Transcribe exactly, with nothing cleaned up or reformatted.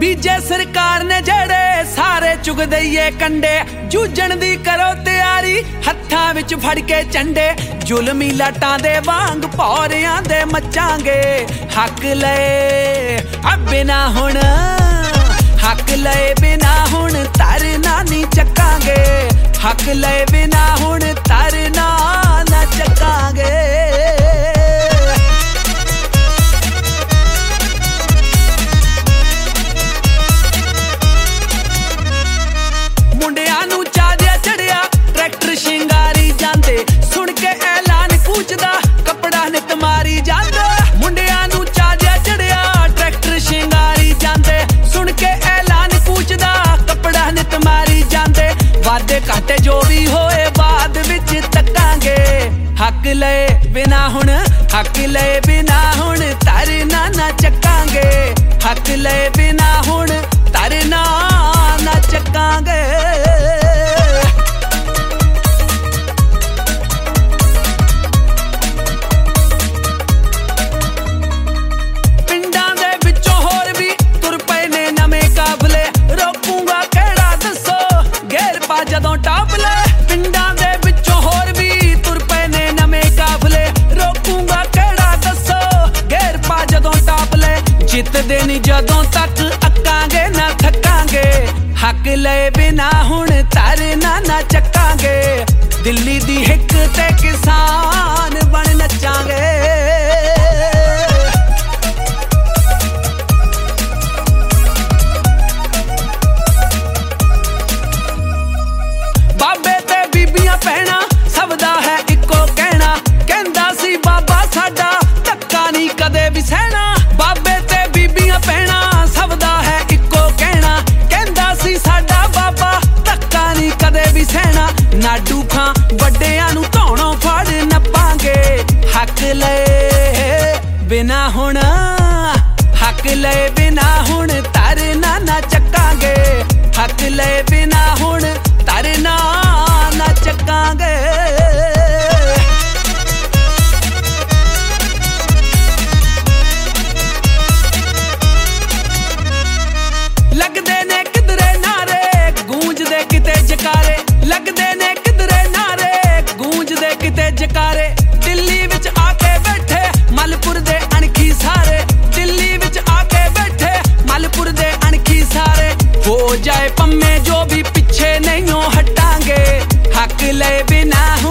बीजे सरकार ने जड़े सारे चुग दईए कंडे जूझण दी करो तैयारी हत्थां विच फड़ के झंडे जुलमी लाटां दे वांग भौरियां दे मचांगे हक लए अब बिना हुण हक लए बिना हुण तरना नी चकांगे हक लए बिना हुण तरना ना चकांगे मुंडियां नू चादिया चढ़िया ट्रैक्टर शिंगारी जांदे सुन के ऐलान कूचदा कपड़ा नित मारी जांदे मुंडियां नू चादिया चढ़िया ट्रैक्टर शिंगारी जांदे सुन के ऐलान कूचदा कपड़ा नित मारी जांदे वादे घाटे जो भी होए बाद विच तकांगे हक लए बिना हुण हक लए बिना हुण तरना ना चकांगे हक लए बिना हुण तरना ना चकांगे पिंडां दे विचों होर भी तुर पए ने नवें काफले रोकूंगा किहड़ा दसो घेर पा जदों टापले पिंडां दे विचों होर भी तुर पए ने नवें काफले रोकूंगा किहड़ा दसो घेर पा जदों टापले जितदे नी जदों तक अकांगे ना थकांगे हक लए बिना हुण तरना ना चकांगे दिल्ली दी हिक ते किसान बन नचांगे बाबे ते बीबियां भैणां सब दा है इक्को कहना कहंदा सी बाबा साडा धक्का नहीं कदे भी सहना बाबे ते बीबियां भैणां सब दा है इक्को कहना कहंदा सी साडा बाबा धक्का नहीं कदे भी सहना नाडू खां वड्डियां नू धौणों फड़ नपांगे हक लए बिना हुण हक लए बिना हुण तरना ना चकांगे हक लए बिना हुण तरना ना चकांगे लगदे ने किधरे नारे गूंजदे किते जकारे लगदे ने किधरे नारे गूंजदे किते जकारे दिल्ली विच आके बैठे मलपुर दे अणखी सारे दिल्ली विच आके बैठे मलपुर दे अणखी सारे हो जाए पम्मे जो भी पीछे नहीं हटांगे हक लए बिना